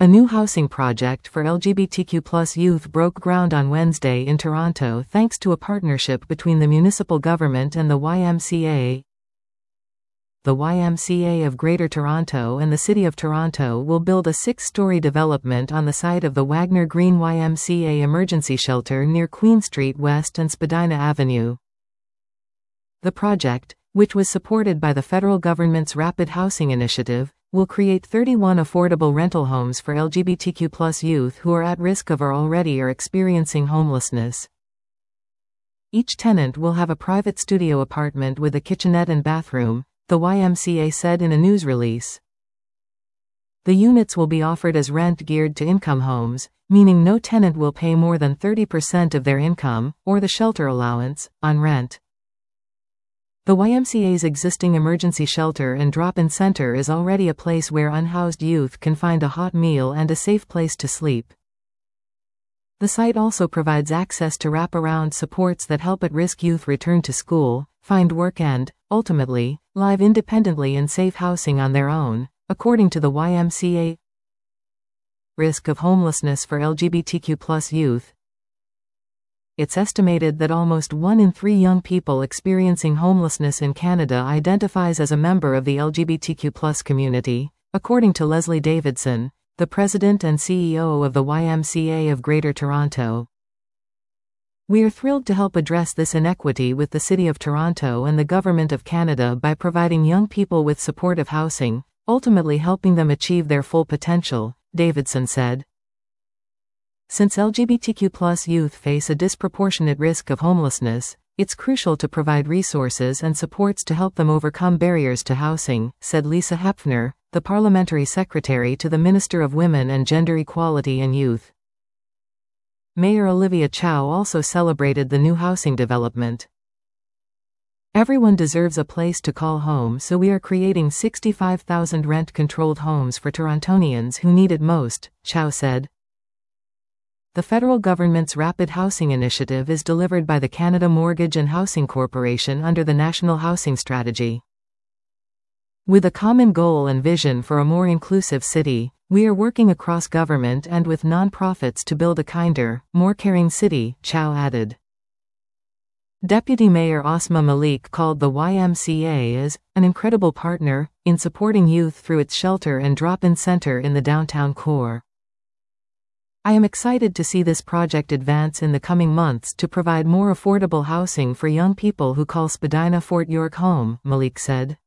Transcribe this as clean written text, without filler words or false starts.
A new housing project for LGBTQ+ youth broke ground on Wednesday in Toronto thanks to a partnership between the municipal government and the YMCA. The YMCA of Greater Toronto and the City of Toronto will build a 6-story development on the site of the Wagner Green YMCA emergency shelter near Queen Street West and Spadina Avenue. The project, which was supported by the federal government's Rapid Housing Initiative, will create 31 affordable rental homes for LGBTQ+ youth who are at risk of or already are experiencing homelessness. Each tenant will have a private studio apartment with a kitchenette and bathroom, the YMCA said in a news release. The units will be offered as rent geared to income homes, meaning no tenant will pay more than 30% of their income, or the shelter allowance, on rent. The YMCA's existing emergency shelter and drop-in center is already a place where unhoused youth can find a hot meal and a safe place to sleep. The site also provides access to wraparound supports that help at-risk youth return to school, find work and, ultimately, live independently in safe housing on their own, according to the YMCA. Risk of homelessness for LGBTQ+ youth. It's estimated that almost 1 in 3 young people experiencing homelessness in Canada identifies as a member of the LGBTQ+ community, according to Leslie Davidson, the president and CEO of the YMCA of Greater Toronto. We are thrilled to help address this inequity with the City of Toronto and the Government of Canada by providing young people with supportive housing, ultimately helping them achieve their full potential, Davidson said. Since LGBTQ+ youth face a disproportionate risk of homelessness, it's crucial to provide resources and supports to help them overcome barriers to housing, said Lisa Hepfner, the parliamentary secretary to the Minister of Women and Gender Equality and Youth. Mayor Olivia Chow also celebrated the new housing development. Everyone deserves a place to call home, so we are creating 65,000 rent-controlled homes for Torontonians who need it most, Chow said. The federal government's Rapid Housing Initiative is delivered by the Canada Mortgage and Housing Corporation under the National Housing Strategy. With a common goal and vision for a more inclusive city, we are working across government and with non-profits to build a kinder, more caring city, Chow added. Deputy Mayor Asma Malik called the YMCA as an incredible partner in supporting youth through its shelter and drop-in center in the downtown core. I am excited to see this project advance in the coming months to provide more affordable housing for young people who call Spadina Fort York home, Malik said.